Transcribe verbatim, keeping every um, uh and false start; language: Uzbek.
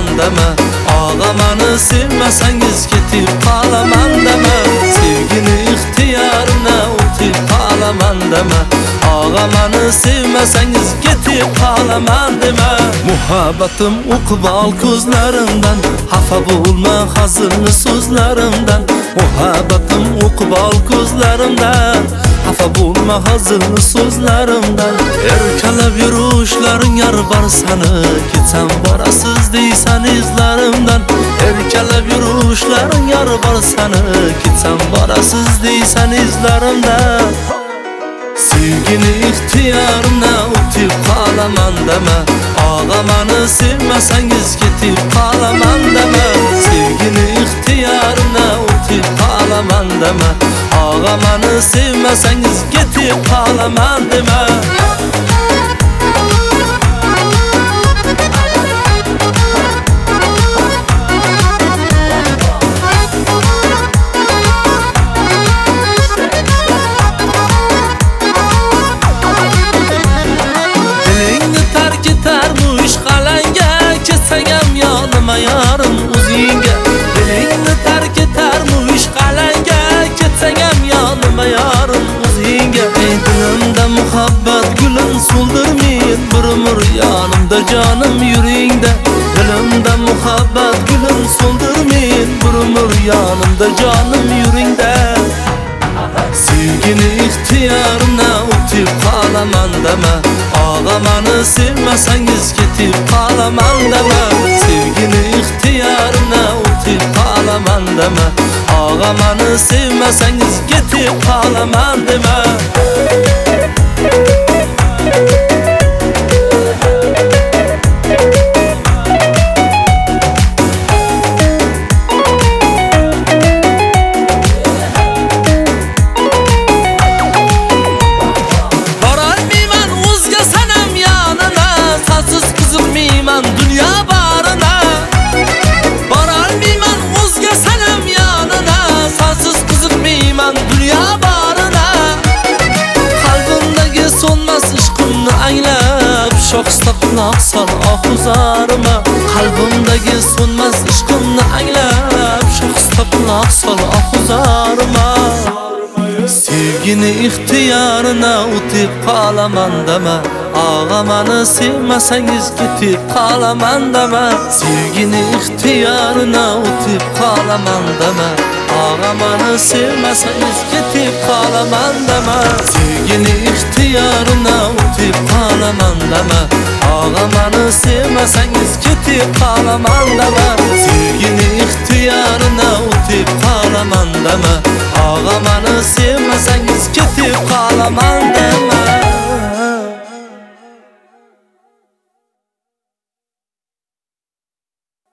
qolaman deme. Ağa meni sevmasangiz ketib qolaman deme. Sevgini ixtiyorina o'tib qolaman deme. Ağa meni sevmasangiz ketib qolaman deme. Muhabbatim uqbal ko'zlarimdan, xafa bo'lma hazilni so'zlarimdan. Muhabbatim uqbal ko'zlarimdan, xafa bo'lma hazilni so'zlarimdan. Erkalab yurishlaring yar bor sani, ketsam borasiz deysan izlarimdan. Erkalab yurishlaring yar bor sani, ketsam borasiz deysan izlarimdan. Sevgini ixtiyorina o'tib qolaman deme. Ağa meni sevmasangiz ketib qolaman deme. Sevgini ixtiyorina o'tib qolaman deme. Ağa meni sevmasangiz ketib qolaman deme. Yarim o'zingga dilingni tark etarmish qalanga, ketsang ham yonima yarim o'zingga. Ey dilimda muhabbat gulin so'ldirmin, bir umr yonimda jonim yuringda. Dilimda muhabbat gulin so'ldirmin, bir umr yonimda jonim yuringda. Sevgini ixtiyorina o'tib qolaman deme. Ağa meni sevmasangiz ketib qolaman deme. Sevgini ixtiyorina o'tib qolaman deme. Ağa meni sevmasangiz ketib qolaman deme. Shoxsta quloq sol ohuzarima, qalbimdagi so'nmas ishqimni anglab. Shoxsta quloq sol ohuzarima. Sevgini ixtiyorina o'tib qolaman deme. Ağa meni sevmasangiz ketib qolaman deme. Sevgini ixtiyorina o'tib qolaman deme. Ağa meni sevmasangiz ketib qolaman deme. Sevgini ixtiyorina o'tib qolaman deme. Ağa meni sevmasangiz ketib qolaman deme. Sevgini ixtiyorina o'tib qolaman deme.